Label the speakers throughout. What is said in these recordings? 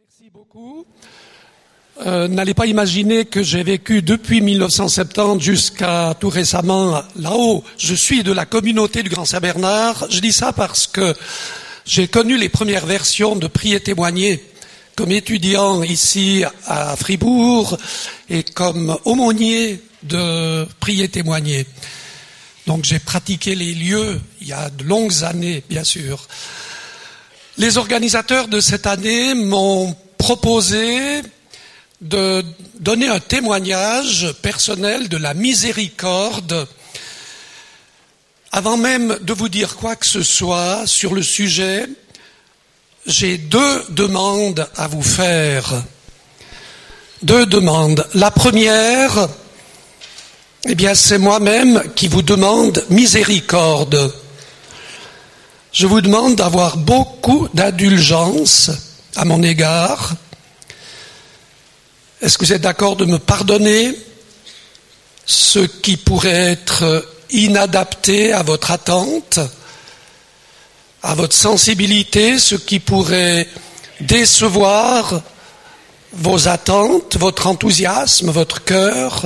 Speaker 1: Merci beaucoup. N'allez pas imaginer que j'ai vécu depuis 1970 jusqu'à tout récemment là-haut. Je suis de la communauté du Grand Saint-Bernard. Je dis ça parce que j'ai connu les premières versions de Prier témoigner comme étudiant ici à Fribourg et comme aumônier de Prier témoigner. Donc j'ai pratiqué les lieux il y a de longues années, bien sûr. Les organisateurs de cette année m'ont proposé de donner un témoignage personnel de la miséricorde. Avant même de vous dire quoi que ce soit sur le sujet, j'ai deux demandes à vous faire. Deux demandes. La première, c'est moi-même qui vous demande miséricorde. Je vous demande d'avoir beaucoup d'indulgence à mon égard. Est-ce que vous êtes d'accord de me pardonner ce qui pourrait être inadapté à votre attente, à votre sensibilité, ce qui pourrait décevoir vos attentes, votre enthousiasme, votre cœur?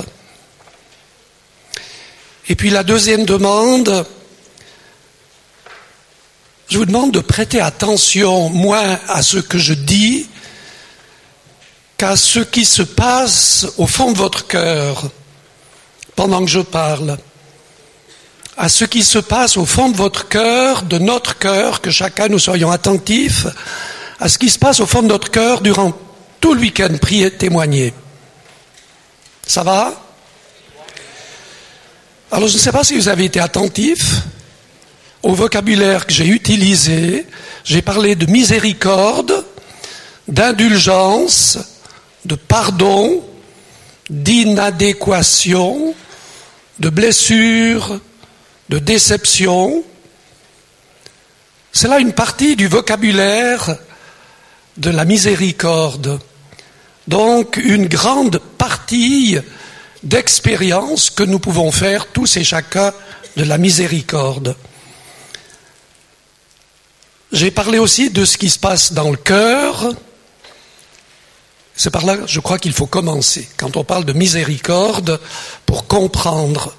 Speaker 1: Et puis la deuxième demande, je vous demande de prêter attention moins à ce que je dis qu'à ce qui se passe au fond de votre cœur pendant que je parle. À ce qui se passe au fond de votre cœur, de notre cœur, que chacun nous soyons attentifs à ce qui se passe au fond de notre cœur durant tout le week-end, prier, témoigner. Ça va? Alors je ne sais pas si vous avez été attentifs au vocabulaire que j'ai utilisé. J'ai parlé de miséricorde, d'indulgence, de pardon, d'inadéquation, de blessure, de déception. C'est là une partie du vocabulaire de la miséricorde. Donc une grande partie d'expérience que nous pouvons faire tous et chacun de la miséricorde. J'ai parlé aussi de ce qui se passe dans le cœur. C'est par là, je crois qu'il faut commencer, quand on parle de miséricorde, pour comprendre.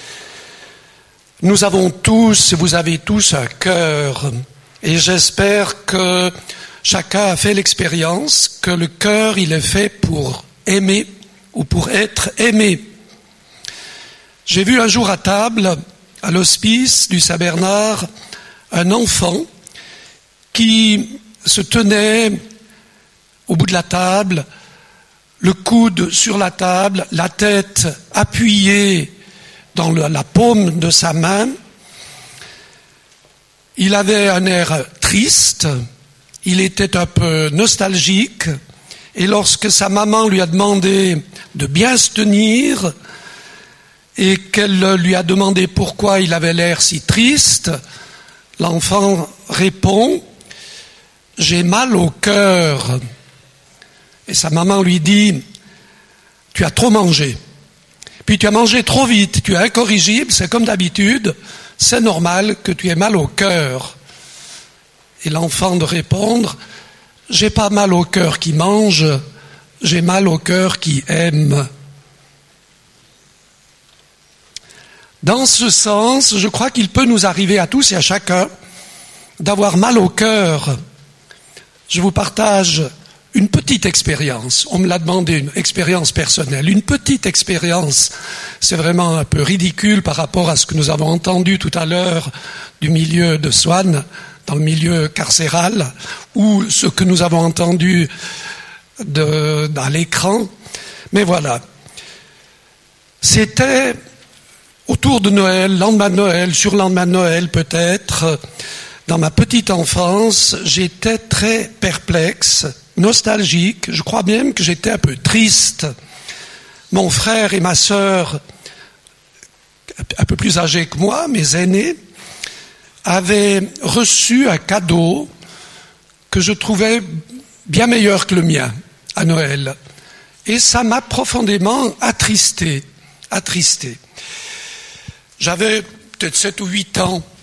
Speaker 1: Nous avons tous, vous avez tous un cœur, et j'espère que chacun a fait l'expérience que le cœur, il est fait pour aimer ou pour être aimé. J'ai vu un jour à table, à l'hospice du Saint-Bernard, un enfant qui se tenait au bout de la table, le coude sur la table, la tête appuyée dans la paume de sa main. Il avait un air triste, il était un peu nostalgique, et lorsque sa maman lui a demandé de bien se tenir, et qu'elle lui a demandé pourquoi il avait l'air si triste, l'enfant répond: « J'ai mal au cœur. » Et sa maman lui dit: « Tu as trop mangé. Puis tu as mangé trop vite, tu es incorrigible, c'est comme d'habitude, c'est normal que tu aies mal au cœur. » Et l'enfant de répondre: « J'ai pas mal au cœur qui mange, j'ai mal au cœur qui aime. » Dans ce sens, je crois qu'il peut nous arriver à tous et à chacun d'avoir mal au cœur. Je vous partage une petite expérience. On me l'a demandé, une expérience personnelle. Une petite expérience, c'est vraiment un peu ridicule par rapport à ce que nous avons entendu tout à l'heure du milieu de Swan, dans le milieu carcéral, ou ce que nous avons entendu dans l'écran. Mais voilà. C'était autour de Noël, lendemain de Noël, surlendemain de Noël peut-être. Dans ma petite enfance, j'étais très perplexe, nostalgique. Je crois même que j'étais un peu triste. Mon frère et ma sœur, un peu plus âgés que moi, mes aînés, avaient reçu un cadeau que je trouvais bien meilleur que le mien à Noël. Et ça m'a profondément attristé. J'avais peut-être 7 ou 8 ans.